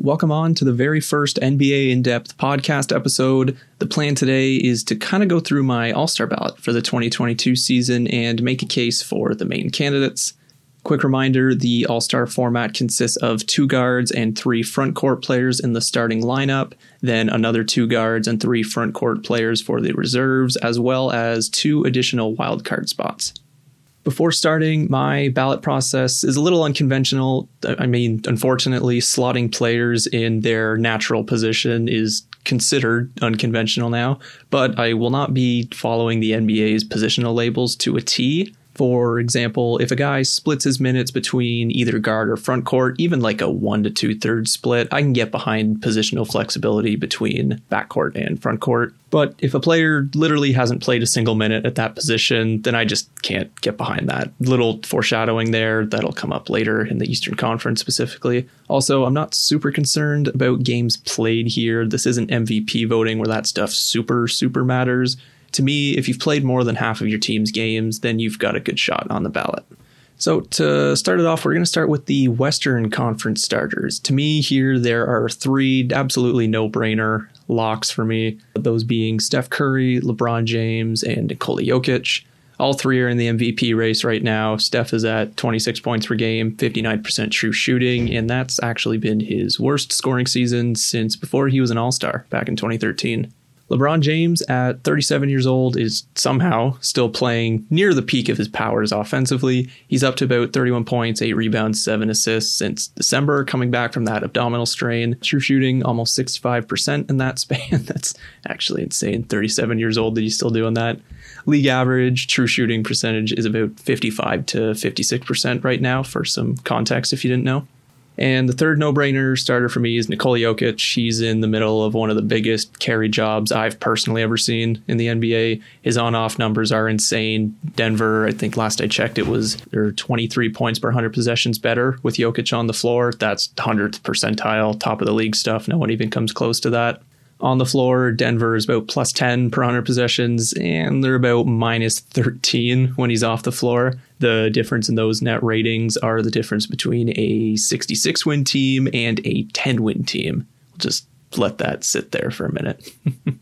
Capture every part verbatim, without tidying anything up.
welcome on to the very first N B A In-Depth podcast episode. The plan today is to kind of go through my All-Star ballot for the twenty twenty-two season and make a case for the main candidates. Quick reminder, the All-Star format consists of two guards and three front court players in the starting lineup, then another two guards and three front court players for the reserves, as well as two additional wildcard spots. Before starting, my ballot process is a little unconventional. I mean, unfortunately, slotting players in their natural position is considered unconventional now, but I will not be following the N B A's positional labels to a T. For example, if a guy splits his minutes between either guard or front court, even like a one to two thirds split, I can get behind positional flexibility between backcourt and front court. But if a player literally hasn't played a single minute at that position, then I just can't get behind that. Little foreshadowing there, that'll come up later in the Eastern Conference specifically. Also, I'm not super concerned about games played here. This isn't M V P voting where that stuff super, super matters. To me, if you've played more than half of your team's games, then you've got a good shot on the ballot. So to start it off, we're going to start with the Western Conference starters. To me here, there are three absolutely no-brainer locks for me, those being Steph Curry, LeBron James, and Nikola Jokic. All three are in the M V P race right now. Steph is at twenty-six points per game, fifty-nine percent true shooting, and that's actually been his worst scoring season since before he was an All-Star back in twenty thirteen. LeBron James, at thirty-seven years old, is somehow still playing near the peak of his powers offensively. He's up to about thirty-one points, eight rebounds, seven assists since December, coming back from that abdominal strain. True shooting, almost sixty-five percent in that span. That's actually insane. thirty-seven years old that he's still doing that. League average true shooting percentage is about fifty-five to fifty-six percent right now, for some context if you didn't know. And the third no-brainer starter for me is Nikola Jokic. He's in the middle of one of the biggest carry jobs I've personally ever seen in the N B A. His on-off numbers are insane. Denver, I think last I checked, it was they're twenty-three points per one hundred possessions better with Jokic on the floor. That's one hundredth percentile, top of the league stuff. No one even comes close to that. On the floor, Denver is about plus ten per one hundred possessions, and they're about minus thirteen when he's off the floor. The difference in those net ratings are the difference between a sixty-six win team and a ten win team. We'll just let that sit there for a minute.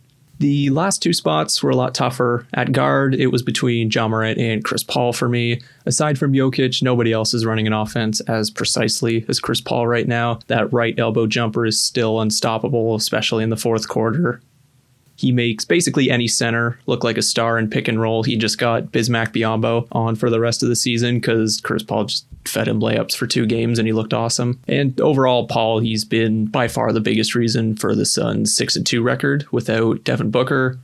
The last two spots were a lot tougher. At guard, it was between Ja Morant and Chris Paul for me. Aside from Jokic, nobody else is running an offense as precisely as Chris Paul right now. That right elbow jumper is still unstoppable, especially in the fourth quarter. He makes basically any center look like a star in pick and roll. He just got Bismack Biyombo on for the rest of the season because Chris Paul just fed him layups for two games and he looked awesome. And overall, Paul, he's been by far the biggest reason for the Suns' six and two record without Devin Booker.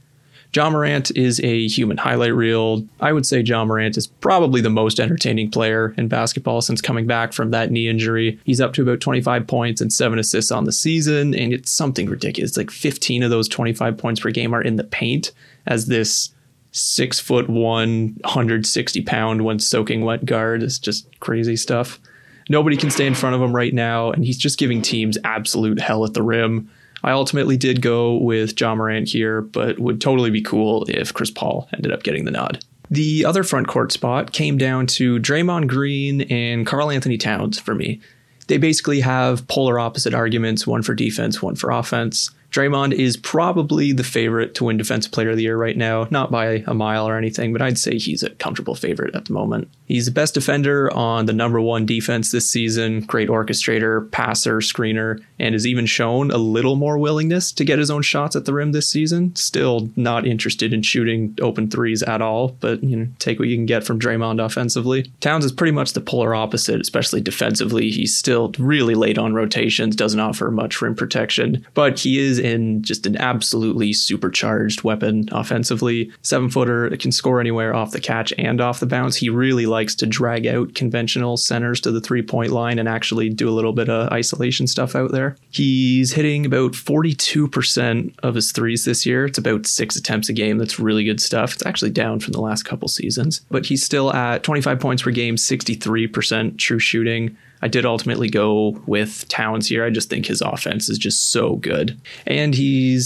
Ja Morant is a human highlight reel. I would say Ja Morant is probably the most entertaining player in basketball since coming back from that knee injury. He's up to about twenty-five points and seven assists on the season, and it's something ridiculous. Like fifteen of those twenty-five points per game are in the paint as this six foot one, one hundred sixty pound when soaking wet guard. Is just crazy stuff. Nobody can stay in front of him right now, and he's just giving teams absolute hell at the rim. I ultimately did go with Ja Morant here, but would totally be cool if Chris Paul ended up getting the nod. The other front court spot came down to Draymond Green and Karl Anthony Towns for me. They basically have polar opposite arguments, one for defense, one for offense. Draymond is probably the favorite to win Defensive Player of the Year right now, not by a mile or anything, but I'd say he's a comfortable favorite at the moment. He's the best defender on the number one defense this season, great orchestrator, passer, screener, and has even shown a little more willingness to get his own shots at the rim this season. Still not interested in shooting open threes at all, but you know, take what you can get from Draymond offensively. Towns is pretty much the polar opposite, especially defensively. He's still really late on rotations, doesn't offer much rim protection, but he is in just an absolutely supercharged weapon offensively. Seven footer, it can score anywhere off the catch and off the bounce. He really likes to drag out conventional centers to the three point line and actually do a little bit of isolation stuff out there. He's hitting about forty-two percent of his threes this year. It's about six attempts a game. That's really good stuff. It's actually down from the last couple seasons, but he's still at twenty-five points per game, sixty-three percent true shooting. I did ultimately go with Towns here. I just think his offense is just so good. And he's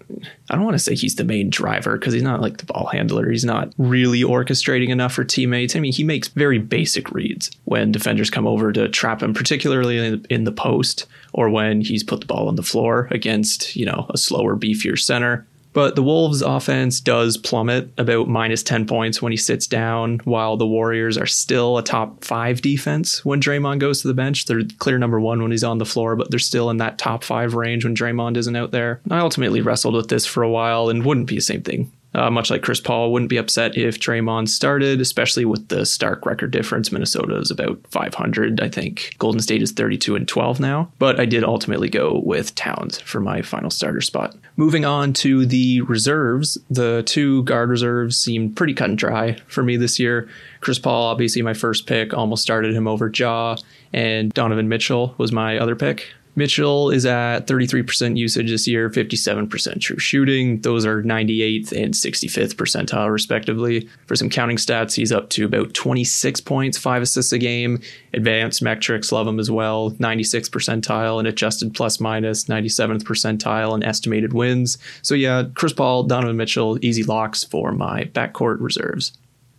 I don't want to say he's the main driver because he's not like the ball handler. He's not really orchestrating enough for teammates. I mean, he makes very basic reads when defenders come over to trap him, particularly in, in the post or when he's put the ball on the floor against, you know, a slower, beefier center. But the Wolves offense does plummet about minus ten points when he sits down, while the Warriors are still a top five defense when Draymond goes to the bench. They're clear number one when he's on the floor, but they're still in that top five range when Draymond isn't out there. I ultimately wrestled with this for a while and wouldn't be the same thing. Uh, much like Chris Paul, wouldn't be upset if Draymond started, especially with the stark record difference. Minnesota is about five hundred, I think. Golden State is thirty-two and twelve now. But I did ultimately go with Towns for my final starter spot. Moving on to the reserves, the two guard reserves seemed pretty cut and dry for me this year. Chris Paul, obviously my first pick, almost started him over Ja, and Donovan Mitchell was my other pick. Mitchell is at thirty-three percent usage this year, fifty-seven percent true shooting. Those are ninety-eighth and sixty-fifth percentile, respectively. For some counting stats, he's up to about twenty-six points, five assists a game. Advanced metrics love him as well, ninety-sixth percentile and adjusted plus minus, ninety-seventh percentile and estimated wins. So yeah, Chris Paul, Donovan Mitchell, easy locks for my backcourt reserves.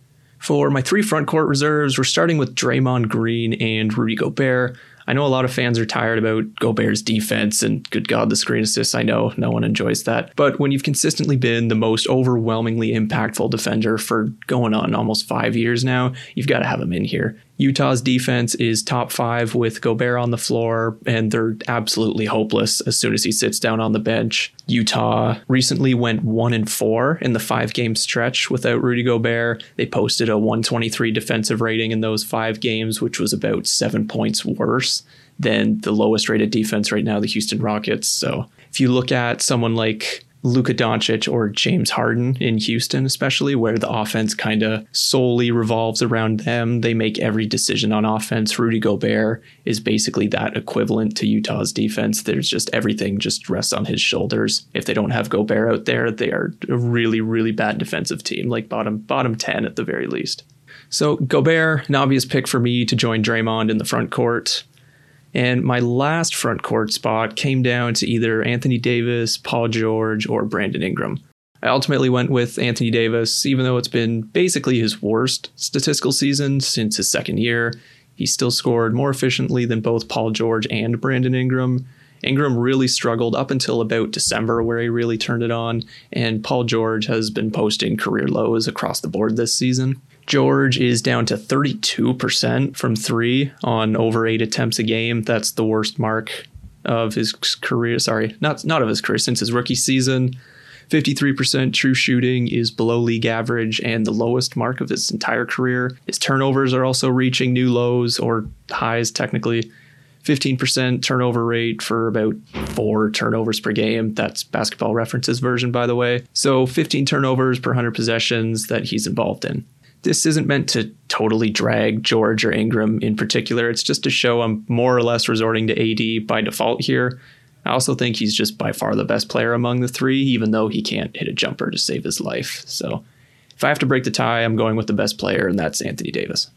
For my three frontcourt reserves, we're starting with Draymond Green and Rudy Gobert. I know a lot of fans are tired about Gobert's defense and good God, the screen assists. I know no one enjoys that. But when you've consistently been the most overwhelmingly impactful defender for going on almost five years now, you've got to have him in here. Utah's defense is top five with Gobert on the floor, and they're absolutely hopeless as soon as he sits down on the bench. Utah recently went one and four in the five game stretch without Rudy Gobert. They posted a one twenty-three defensive rating in those five games, which was about seven points worse than the lowest rated defense right now, the Houston Rockets. So if you look at someone like Luka Doncic or James Harden in Houston, especially, where the offense kind of solely revolves around them, they make every decision on offense. Rudy Gobert is basically that equivalent to Utah's defense. There's just everything just rests on his shoulders. If they don't have Gobert out there, they are a really, really bad defensive team, like bottom bottom ten at the very least. So Gobert, an obvious pick for me to join Draymond in the front court. And my last front court spot came down to either Anthony Davis, Paul George, or Brandon Ingram. I ultimately went with Anthony Davis, even though it's been basically his worst statistical season since his second year. He still scored more efficiently than both Paul George and Brandon Ingram. Ingram really struggled up until about December, where he really turned it on, and Paul George has been posting career lows across the board this season. George is down to thirty-two percent from three on over eight attempts a game. That's the worst mark of his career. Sorry, not, not of his career, since his rookie season. fifty-three percent true shooting is below league average and the lowest mark of his entire career. His turnovers are also reaching new lows, or highs technically. fifteen percent turnover rate for about four turnovers per game. That's Basketball References version, by the way. So fifteen turnovers per one hundred possessions that he's involved in. This isn't meant to totally drag George or Ingram in particular. It's just to show I'm more or less resorting to A D by default here. I also think he's just by far the best player among the three, even though he can't hit a jumper to save his life. So if I have to break the tie, I'm going with the best player, and that's Anthony Davis.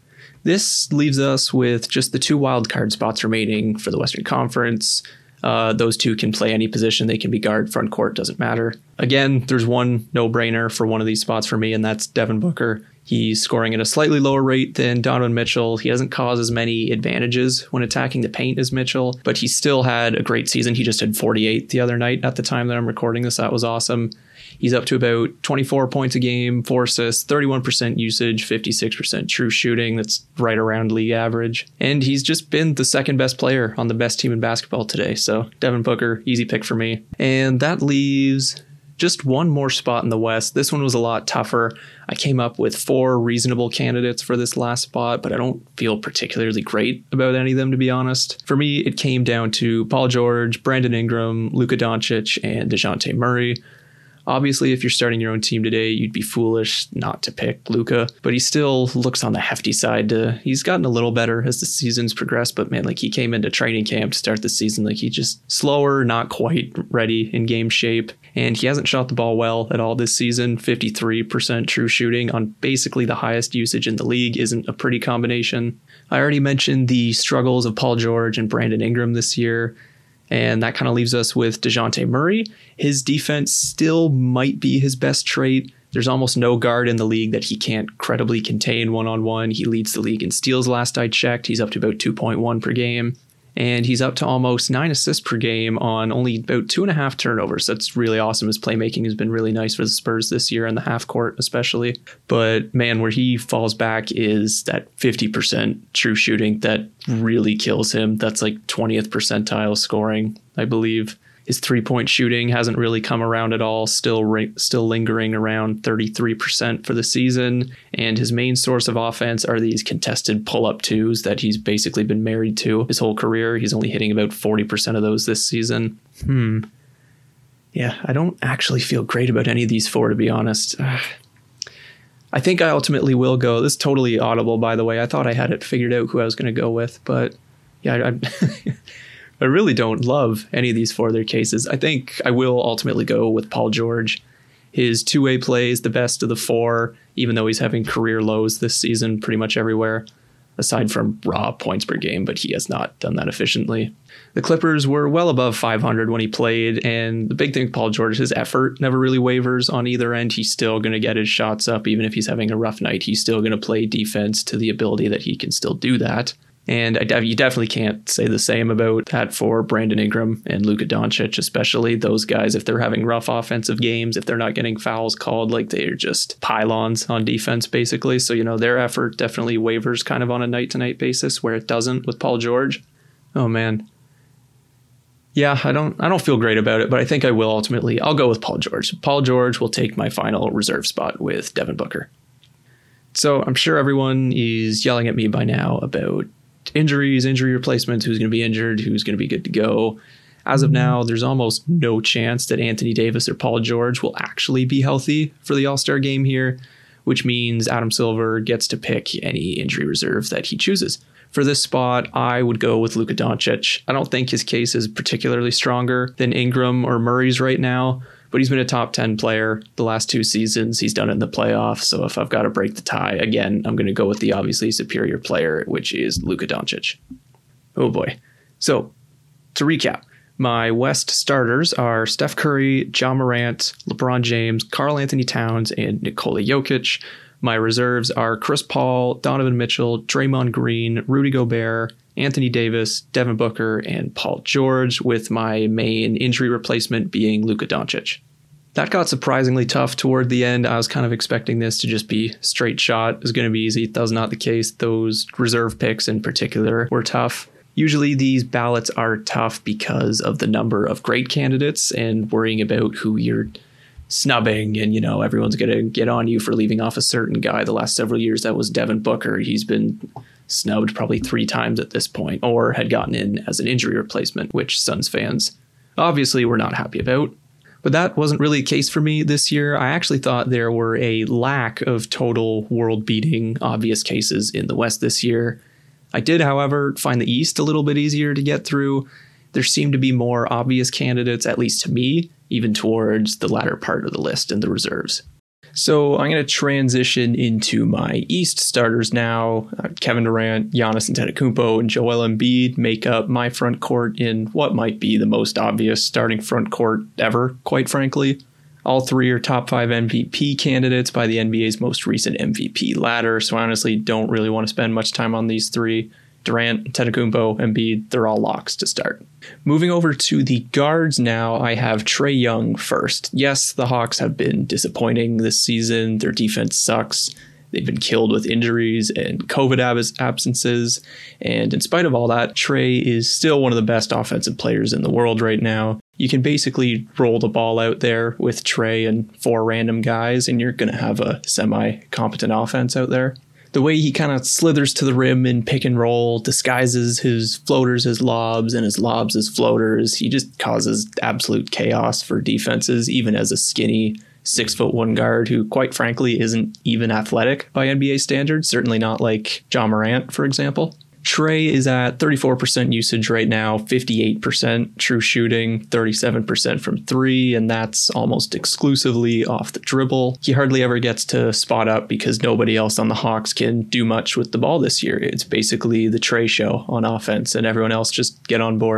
This leaves us with just the two wildcard spots remaining for the Western Conference. Uh, those two can play any position. They can be guard, front court, doesn't matter. Again, there's one no-brainer for one of these spots for me, and that's Devin Booker. He's scoring at a slightly lower rate than Donovan Mitchell. He doesn't cause as many advantages when attacking the paint as Mitchell, but he still had a great season. He just had forty-eight the other night at the time that I'm recording this. That was awesome. He's up to about twenty-four points a game, four assists, thirty-one percent usage, fifty-six percent true shooting. That's right around league average. And he's just been the second best player on the best team in basketball today. So Devin Booker, easy pick for me. And that leaves just one more spot in the West. This one was a lot tougher. I came up with four reasonable candidates for this last spot, but I don't feel particularly great about any of them, to be honest. For me, it came down to Paul George, Brandon Ingram, Luka Doncic, and DeJounte Murray. Obviously, if you're starting your own team today, you'd be foolish not to pick Luka, but he still looks on the hefty side. To, he's gotten a little better as the season's progressed, but man, like he came into training camp to start the season, like he's just slower, not quite ready in game shape, and he hasn't shot the ball well at all this season. fifty-three percent true shooting on basically the highest usage in the league isn't a pretty combination. I already mentioned the struggles of Paul George and Brandon Ingram this year. And that kind of leaves us with DeJounte Murray. His defense still might be his best trait. There's almost no guard in the league that he can't credibly contain one-on-one. He leads the league in steals last I checked. He's up to about two point one per game. And he's up to almost nine assists per game on only about two and a half turnovers. That's really awesome. His playmaking has been really nice for the Spurs this year in the half court especially. But man, where he falls back is that fifty percent true shooting that really kills him. That's like twentieth percentile scoring, I believe. His three-point shooting hasn't really come around at all, still ri- still lingering around thirty-three percent for the season. And his main source of offense are these contested pull-up twos that he's basically been married to his whole career. He's only hitting about forty percent of those this season. Hmm. Yeah, I don't actually feel great about any of these four, to be honest. Uh, I think I ultimately will go. This is totally audible, by the way. I thought I had it figured out who I was going to go with, but yeah, I... I I really don't love any of these four of their cases. I think I will ultimately go with Paul George. His two-way play is the best of the four, even though he's having career lows this season pretty much everywhere, aside from raw points per game, but he has not done that efficiently. The Clippers were well above five hundred when he played, and the big thing with Paul George, his effort never really wavers on either end. He's still going to get his shots up, even if he's having a rough night. He's still going to play defense to the ability that he can still do that. And I, you definitely can't say the same about that for Brandon Ingram and Luka Doncic, especially. Those guys, if they're having rough offensive games, if they're not getting fouls called, like they're just pylons on defense, basically. So, you know, their effort definitely wavers kind of on a night-to-night basis, where it doesn't with Paul George. Oh, man. Yeah, I don't I don't feel great about it, but I think I will ultimately. I'll go with Paul George. Paul George will take my final reserve spot with Devin Booker. So I'm sure everyone is yelling at me by now about injuries, injury replacements, who's going to be injured, who's going to be good to go. As of now, there's almost no chance that Anthony Davis or Paul George will actually be healthy for the All-Star game here, which means Adam Silver gets to pick any injury reserve that he chooses. For this spot, I would go with Luka Doncic. I don't think his case is particularly stronger than Ingram or Murray's right now, but he's been a top ten player the last two seasons. He's done it in the playoffs. So if I've got to break the tie, again, I'm going to go with the obviously superior player, which is Luka Doncic. Oh boy. So to recap, my West starters are Steph Curry, Ja Morant, LeBron James, Karl Anthony Towns, and Nikola Jokic. My reserves are Chris Paul, Donovan Mitchell, Draymond Green, Rudy Gobert, Anthony Davis, Devin Booker, and Paul George, with my main injury replacement being Luka Doncic. That got surprisingly tough toward the end. I was kind of expecting this to just be straight shot. It was going to be easy. That was not the case. Those reserve picks in particular were tough. Usually these ballots are tough because of the number of great candidates and worrying about who you're snubbing, and, you know, everyone's going to get on you for leaving off a certain guy. The last several years, that was Devin Booker. He's been snubbed probably three times at this point, or had gotten in as an injury replacement, which Suns fans obviously were not happy about. But that wasn't really a case for me this year. I actually thought there were a lack of total world-beating obvious cases in the West this year. I did, however, find the East a little bit easier to get through. There seemed to be more obvious candidates, at least to me, even towards the latter part of the list and the reserves. So I'm going to transition into my East starters now. Uh, Kevin Durant, Giannis Antetokounmpo, and Joel Embiid make up my front court in what might be the most obvious starting front court ever, quite frankly. All three are top five M V P candidates by the N B A's most recent M V P ladder, so I honestly don't really want to spend much time on these three. Durant, Antetokounmpo, Embiid, they're all locks to start. Moving over to the guards now, I have Trae Young first. Yes, the Hawks have been disappointing this season. Their defense sucks. They've been killed with injuries and COVID ab- absences. And in spite of all that, Trae is still one of the best offensive players in the world right now. You can basically roll the ball out there with Trae and four random guys, and you're going to have a semi-competent offense out there. The way he kind of slithers to the rim in pick and roll, disguises his floaters as lobs and his lobs as floaters. He just causes absolute chaos for defenses, even as a skinny six foot one guard who, quite frankly, isn't even athletic by N B A standards. Certainly not like Ja Morant, for example. Trae is at thirty-four percent usage right now, fifty-eight percent true shooting, thirty-seven percent from three, and that's almost exclusively off the dribble. He hardly ever gets to spot up because nobody else on the Hawks can do much with the ball this year. It's basically the Trae show on offense, and everyone else just get on board.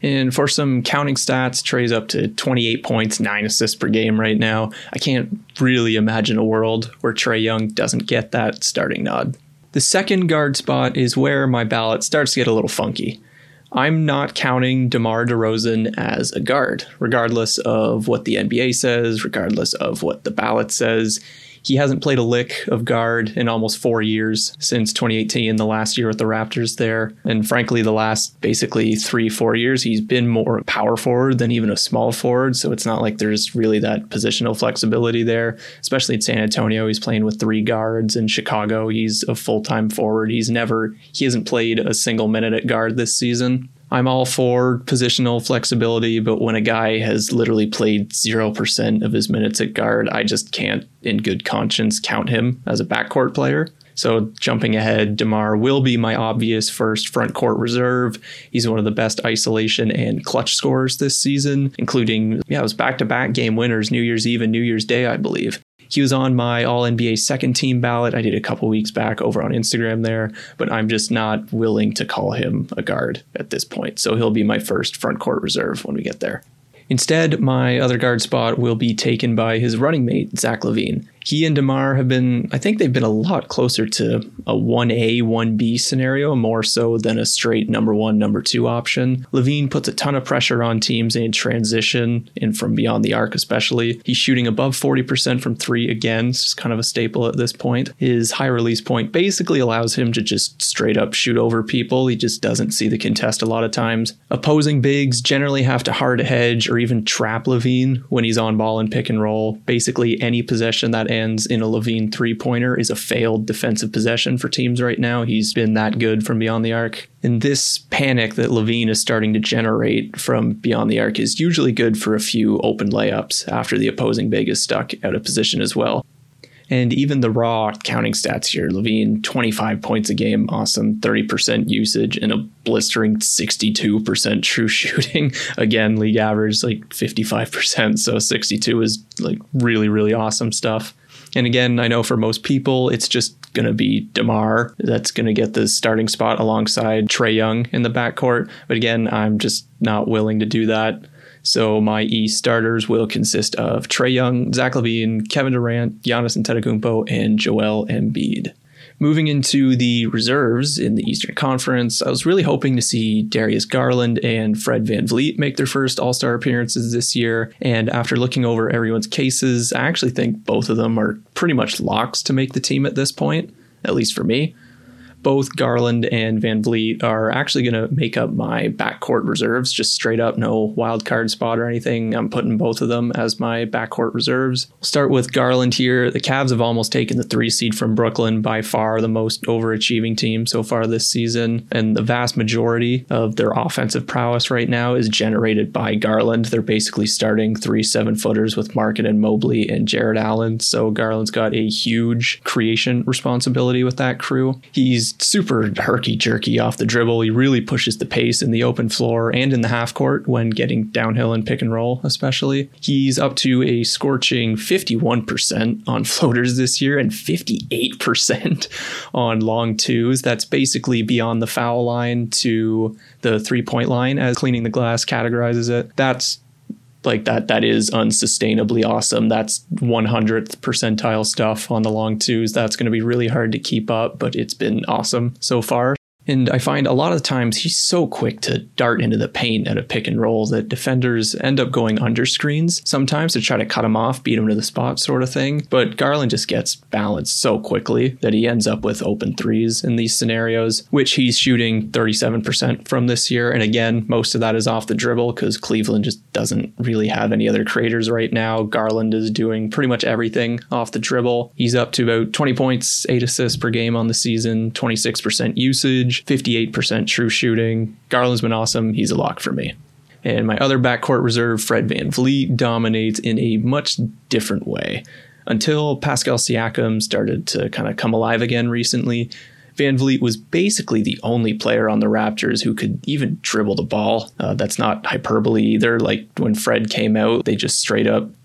And for some counting stats, Trey's up to twenty-eight points, nine assists per game right now. I can't really imagine a world where Trae Young doesn't get that starting nod. The second guard spot is where my ballot starts to get a little funky. I'm not counting DeMar DeRozan as a guard, regardless of what the N B A says, regardless of what the ballot says. He hasn't played a lick of guard in almost four years since twenty eighteen, the last year with the Raptors there. And frankly, the last basically three, four years, he's been more power forward than even a small forward. So it's not like there's really that positional flexibility there, especially in San Antonio. He's playing with three guards. In Chicago, he's a full-time forward. He's never, he hasn't played a single minute at guard this season. I'm all for positional flexibility, but when a guy has literally played zero percent of his minutes at guard, I just can't, in good conscience, count him as a backcourt player. So jumping ahead, DeMar will be my obvious first front court reserve. He's one of the best isolation and clutch scorers this season, including, yeah, it was back-to-back game winners, New Year's Eve and New Year's Day, I believe. He was on my All N B A second team ballot. I did a couple weeks back over on Instagram there, but I'm just not willing to call him a guard at this point. So he'll be my first front court reserve when we get there. Instead, my other guard spot will be taken by his running mate, Zach LaVine. He and DeMar have been, I think they've been a lot closer to a one A, one B scenario, more so than a straight number one, number two option. LaVine puts a ton of pressure on teams in transition and from beyond the arc especially. He's shooting above forty percent from three again. It's just kind of a staple at this point. His high release point basically allows him to just straight up shoot over people. He just doesn't see the contest a lot of times. Opposing bigs generally have to hard hedge or even trap LaVine when he's on ball and pick and roll. Basically any possession that ends in a LaVine three-pointer is a failed defensive possession for teams right now. He's been that good from beyond the arc. And this panic that LaVine is starting to generate from beyond the arc is usually good for a few open layups after the opposing big is stuck out of position as well. And even the raw counting stats here, LaVine, twenty-five points a game, awesome, thirty percent usage, and a blistering sixty-two percent true shooting. Again, league average, like fifty-five percent, so sixty-two is like really, really awesome stuff. And again, I know for most people, it's just going to be DeMar that's going to get the starting spot alongside Trae Young in the backcourt. But again, I'm just not willing to do that. So my East starters will consist of Trae Young, Zach LaVine, Kevin Durant, Giannis Antetokounmpo, and Joel Embiid. Moving into the reserves in the Eastern Conference, I was really hoping to see Darius Garland and Fred VanVleet make their first All-Star appearances this year. And after looking over everyone's cases, I actually think both of them are pretty much locks to make the team at this point, at least for me. Both Garland and VanVleet are actually going to make up my backcourt reserves, just straight up, no wild card spot or anything. I'm putting both of them as my backcourt reserves. We'll start with Garland here. The Cavs have almost taken the three seed from Brooklyn, by far the most overachieving team so far this season. And the vast majority of their offensive prowess right now is generated by Garland. They're basically starting three seven footers with Markkanen, Mobley, and Jared Allen. So Garland's got a huge creation responsibility with that crew. He's super herky-jerky off the dribble. He really pushes the pace in the open floor and in the half court when getting downhill and pick and roll especially. He's up to a scorching fifty-one percent on floaters this year and fifty-eight percent on long twos. That's basically beyond the foul line to the three-point line, as Cleaning the Glass categorizes it. That's Like that, that is unsustainably awesome. That's one hundredth percentile stuff on the long twos. That's going to be really hard to keep up, but it's been awesome so far. And I find a lot of the times he's so quick to dart into the paint at a pick and roll that defenders end up going under screens sometimes to try to cut him off, beat him to the spot sort of thing. But Garland just gets balanced so quickly that he ends up with open threes in these scenarios, which he's shooting thirty-seven percent from this year. And again, most of that is off the dribble because Cleveland just doesn't really have any other creators right now. Garland is doing pretty much everything off the dribble. He's up to about twenty points, eight assists per game on the season, twenty-six percent usage, fifty-eight percent true shooting. Garland's been awesome. He's a lock for me. And my other backcourt reserve, Fred VanVleet, dominates in a much different way. Until Pascal Siakam started to kind of come alive again recently, VanVleet was basically the only player on the Raptors who could even dribble the ball. Uh, that's not hyperbole either. Like when Fred came out, they just straight up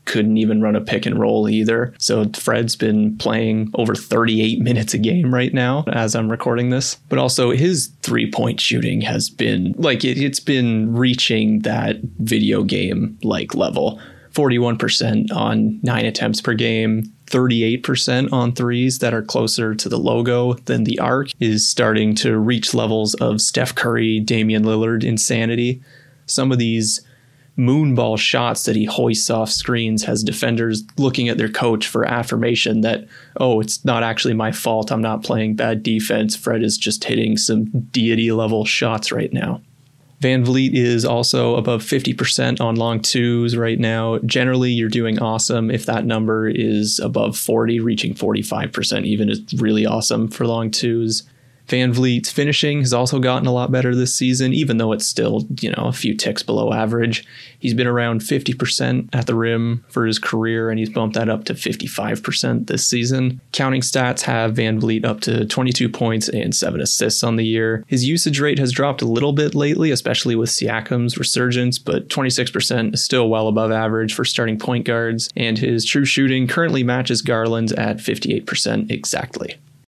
couldn't even run a pick and roll either. So Fred's been playing over thirty-eight minutes a game right now as I'm recording this. But also his three-point shooting has been, like, it, it's been reaching that video game-like level. forty-one percent on nine attempts per game, thirty-eight percent on threes that are closer to the logo than the arc, is starting to reach levels of Steph Curry, Damian Lillard insanity. Some of these moonball shots that he hoists off screens has defenders looking at their coach for affirmation that, oh, it's not actually my fault. I'm not playing bad defense. Fred is just hitting some deity level shots right now. VanVleet is also above fifty percent on long twos right now. Generally, you're doing awesome if that number is above forty, reaching forty-five percent even is really awesome for long twos. VanVleet's finishing has also gotten a lot better this season, even though it's still, you know, a few ticks below average. He's been around fifty percent at the rim for his career, and he's bumped that up to fifty-five percent this season. Counting stats have VanVleet up to twenty-two points and seven assists on the year. His usage rate has dropped a little bit lately, especially with Siakam's resurgence, but twenty-six percent is still well above average for starting point guards, and his true shooting currently matches Garland's at fifty-eight percent exactly.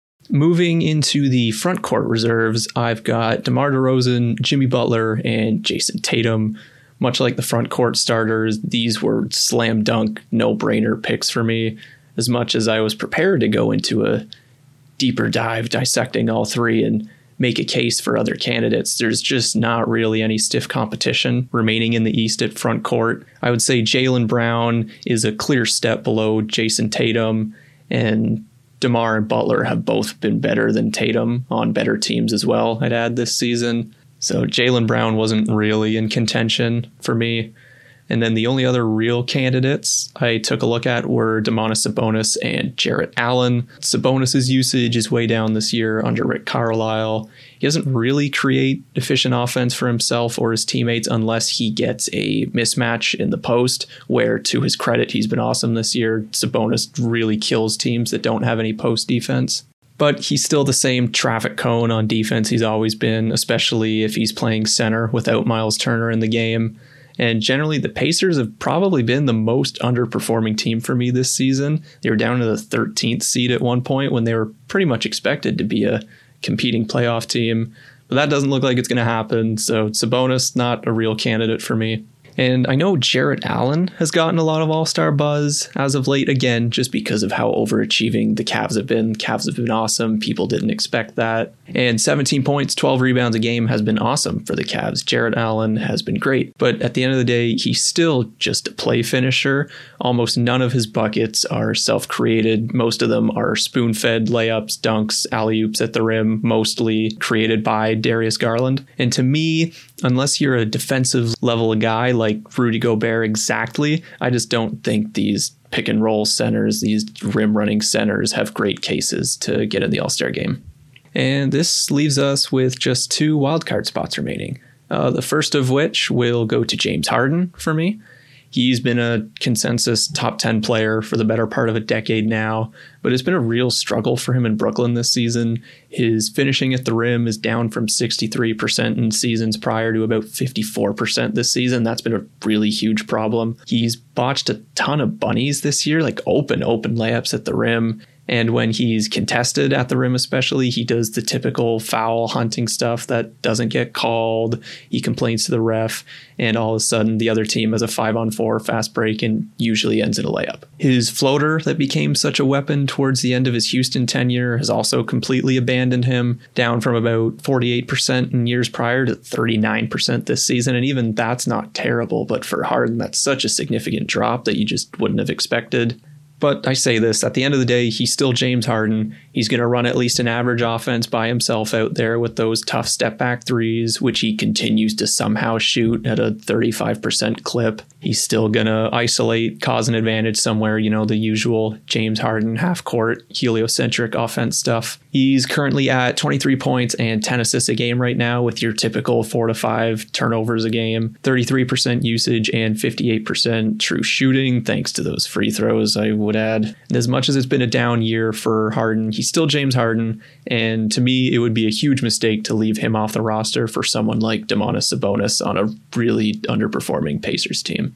Moving into the front court reserves, I've got DeMar DeRozan, Jimmy Butler, and Jason Tatum. Much like the front court starters, these were slam dunk, no-brainer picks for me. As much as I was prepared to go into a deeper dive dissecting all three and make a case for other candidates, there's just not really any stiff competition remaining in the East at front court. I would say Jaylen Brown is a clear step below Jason Tatum, and DeMar and Butler have both been better than Tatum on better teams as well, I'd add, this season. So Jaylen Brown wasn't really in contention for me. And then the only other real candidates I took a look at were Domantas Sabonis and Jarrett Allen. Sabonis' usage is way down this year under Rick Carlisle. He doesn't really create efficient offense for himself or his teammates unless he gets a mismatch in the post, where, to his credit, he's been awesome this year. Sabonis really kills teams that don't have any post defense. But he's still the same traffic cone on defense he's always been, especially if he's playing center without Miles Turner in the game. And generally, the Pacers have probably been the most underperforming team for me this season. They were down to the thirteenth seed at one point when they were pretty much expected to be a competing playoff team. But that doesn't look like it's going to happen. So Sabonis, not a real candidate for me. And I know Jarrett Allen has gotten a lot of all-star buzz as of late, again, just because of how overachieving the Cavs have been. Cavs have been awesome. People didn't expect that. And seventeen points, twelve rebounds a game has been awesome for the Cavs. Jarrett Allen has been great. But at the end of the day, he's still just a play finisher. Almost none of his buckets are self-created. Most of them are spoon-fed layups, dunks, alley-oops at the rim, mostly created by Darius Garland. And to me, unless you're a defensive level guy like Rudy Gobert exactly, I just don't think these pick and roll centers, these rim running centers, have great cases to get in the All-Star game. And this leaves us with just two wildcard spots remaining. Uh, the first of which will go to James Harden for me. He's been a consensus top ten player for the better part of a decade now, but it's been a real struggle for him in Brooklyn this season. His finishing at the rim is down from sixty-three percent in seasons prior to about fifty-four percent this season. That's been a really huge problem. He's botched a ton of bunnies this year, like open, open layups at the rim. And when he's contested at the rim especially, he does the typical foul hunting stuff that doesn't get called. He complains to the ref, and all of a sudden the other team has a five on four fast break and usually ends in a layup. His floater that became such a weapon towards the end of his Houston tenure has also completely abandoned him, down from about forty-eight percent in years prior to thirty-nine percent this season. And even that's not terrible, but for Harden, that's such a significant drop that you just wouldn't have expected. But I say this, at the end of the day, he's still James Harden. He's going to run at least an average offense by himself out there with those tough step back threes, which he continues to somehow shoot at a thirty-five percent clip. He's still going to isolate, cause an advantage somewhere, you know, the usual James Harden half-court, heliocentric offense stuff. He's currently at twenty-three points and ten assists a game right now with your typical four to five turnovers a game, thirty-three percent usage and fifty-eight percent true shooting, thanks to those free throws, I would add. And as much as it's been a down year for Harden, he's still James Harden, and to me, it would be a huge mistake to leave him off the roster for someone like Domantas Sabonis on a really underperforming Pacers team.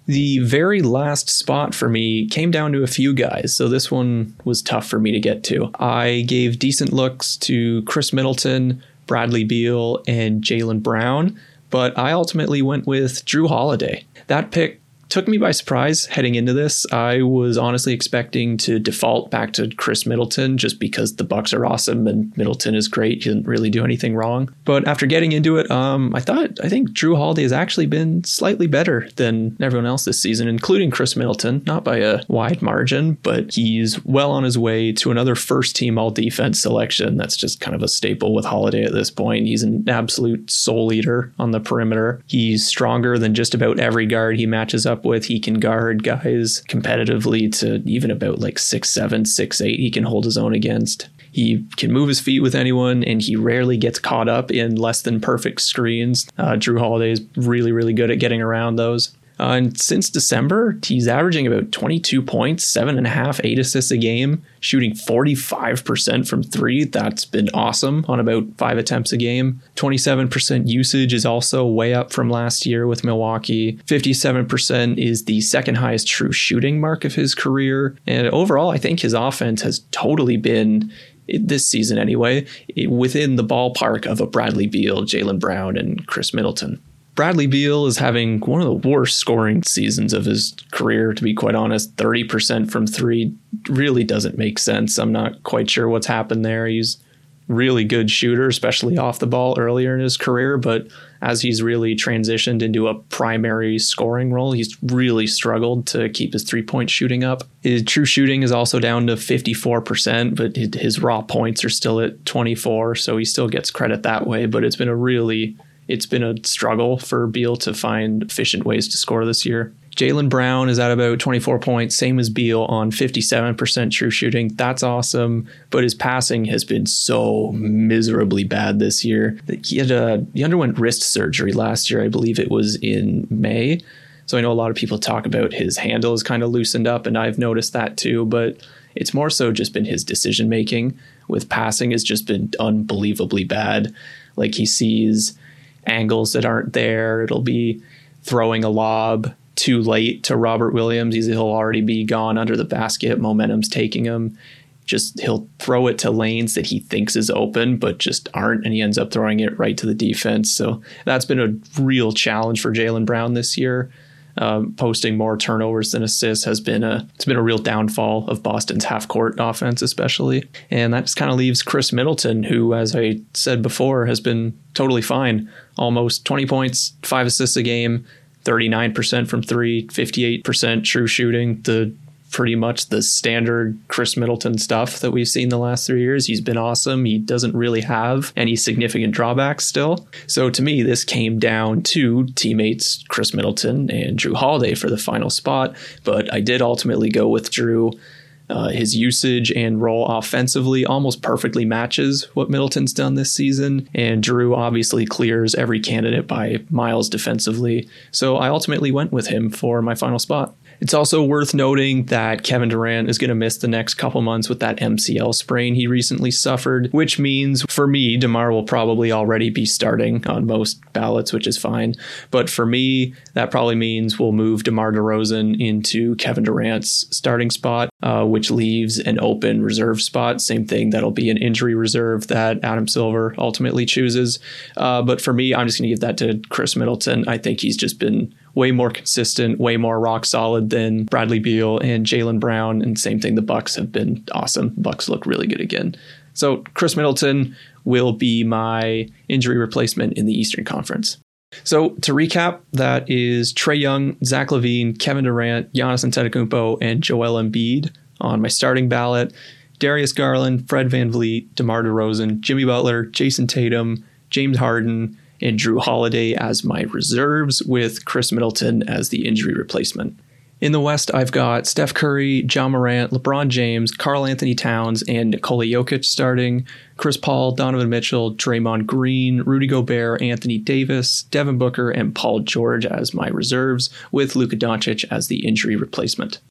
The very last spot for me came down to a few guys, so this one was tough for me to get to. I gave decent looks to Chris Middleton, Bradley Beal, and Jaylen Brown, but I ultimately went with Jrue Holiday. That pick took me by surprise heading into this. I was honestly expecting to default back to Chris Middleton just because the Bucks are awesome and Middleton is great. He didn't really do anything wrong. But after getting into it, um, I thought, I think Jrue Holiday has actually been slightly better than everyone else this season, including Chris Middleton, not by a wide margin, but he's well on his way to another first team all defense selection. That's just kind of a staple with Holiday at this point. He's an absolute soul leader on the perimeter. He's stronger than just about every guard he matches up with. He can guard guys competitively to even about like six seven, six eight. He can hold his own against. He can move his feet with anyone, and he rarely gets caught up in less than perfect screens. Uh, Jrue Holiday is really, really good at getting around those. Uh, and since December, he's averaging about twenty-two points, seven and a half, eight assists a game, shooting forty-five percent from three. That's been awesome on about five attempts a game. twenty-seven percent usage is also way up from last year with Milwaukee. fifty-seven percent is the second highest true shooting mark of his career. And overall, I think his offense has totally been, this season anyway, within the ballpark of a Bradley Beal, Jaylen Brown, and Chris Middleton. Bradley Beal is having one of the worst scoring seasons of his career, to be quite honest. thirty percent from three really doesn't make sense. I'm not quite sure what's happened there. He's really good shooter, especially off the ball earlier in his career, but as he's really transitioned into a primary scoring role, he's really struggled to keep his three-point shooting up. His true shooting is also down to fifty-four percent, but his raw points are still at twenty-four, so he still gets credit that way, but it's been a really... It's been a struggle for Beal to find efficient ways to score this year. Jaylen Brown is at about twenty-four points, same as Beal on fifty-seven percent true shooting. That's awesome, but his passing has been so miserably bad this year. He had a, he underwent wrist surgery last year. I believe it was in May. So I know a lot of people talk about his handle is kind of loosened up, and I've noticed that too, but it's more so just been his decision making with passing has just been unbelievably bad. Like he sees angles that aren't there. It'll be throwing a lob too late to Robert Williams. He's, he'll already be gone under the basket. Momentum's taking him. Just he'll throw it to lanes that he thinks is open, but just aren't, and he ends up throwing it right to the defense. So that's been a real challenge for Jaylen Brown this year. Um, posting more turnovers than assists has been a it's been a real downfall of Boston's half-court offense, especially. And that just kind of leaves Chris Middleton, who, as I said before, has been totally fine. Almost twenty points, five assists a game, thirty-nine percent from three, fifty-eight percent true shooting. The pretty much the standard Chris Middleton stuff that we've seen the last three years. He's been awesome. He doesn't really have any significant drawbacks still. So to me, this came down to teammates Chris Middleton and Jrue Holiday for the final spot. But I did ultimately go with Jrue. Uh, his usage and role offensively almost perfectly matches what Middleton's done this season. And Jrue obviously clears every candidate by miles defensively. So I ultimately went with him for my final spot. It's also worth noting that Kevin Durant is going to miss the next couple months with that M C L sprain he recently suffered, which means for me, DeMar will probably already be starting on most ballots, which is fine. But for me, that probably means we'll move DeMar DeRozan into Kevin Durant's starting spot, uh, which leaves an open reserve spot. Same thing, that'll be an injury reserve that Adam Silver ultimately chooses. Uh, but for me, I'm just going to give that to Chris Middleton. I think he's just been way more consistent, way more rock solid than Bradley Beal and Jaylen Brown. And same thing, the Bucks have been awesome. Bucks look really good again. So Chris Middleton will be my injury replacement in the Eastern Conference. So to recap, that is Trae Young, Zach LaVine, Kevin Durant, Giannis Antetokounmpo, and Joel Embiid on my starting ballot. Darius Garland, Fred VanVleet, DeMar DeRozan, Jimmy Butler, Jason Tatum, James Harden, and Jrue Holiday as my reserves, with Chris Middleton as the injury replacement. In the West, I've got Steph Curry, Ja Morant, LeBron James, Karl Anthony Towns, and Nikola Jokic starting, Chris Paul, Donovan Mitchell, Draymond Green, Rudy Gobert, Anthony Davis, Devin Booker, and Paul George as my reserves, with Luka Doncic as the injury replacement.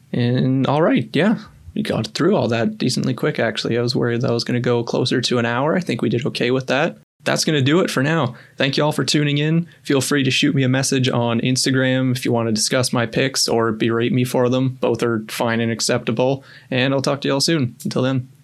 And all right, yeah, we got through all that decently quick, actually. I was worried that I was going to go closer to an hour. I think we did okay with that. that's going to do it for now. Thank you all for tuning in. Feel free to shoot me a message on Instagram if you want to discuss my picks or berate me for them. Both are fine and acceptable. And I'll talk to you all soon. Until then.